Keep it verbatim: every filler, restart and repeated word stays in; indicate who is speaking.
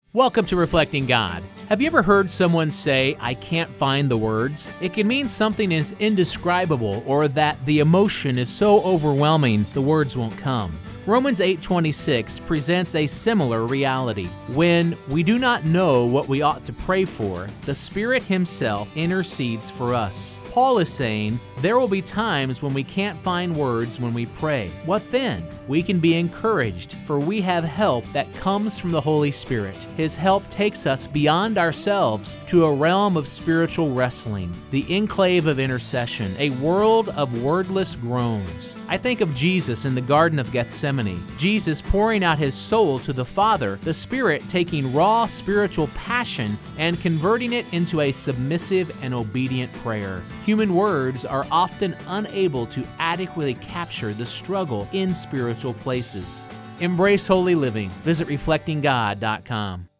Speaker 1: Welcome to Reflecting God. Have you ever heard someone say, "I can't find the words"? It can mean something is indescribable or that the emotion is so overwhelming the words won't come. Romans eight twenty-six presents a similar reality. When we do not know what we ought to pray for, the Spirit Himself intercedes for us. Paul is saying, there will be times when we can't find words when we pray. What then? We can be encouraged, for we have help that comes from the Holy Spirit. His help takes us beyond ourselves to a realm of spiritual wrestling, the enclave of intercession, a world of wordless groans. I think of Jesus in the Garden of Gethsemane, Jesus pouring out His soul to the Father, the Spirit taking raw spiritual passion and converting it into a submissive and obedient prayer. Human words are often unable to adequately capture the struggle in spiritual places. Embrace holy living. Visit reflecting god dot com.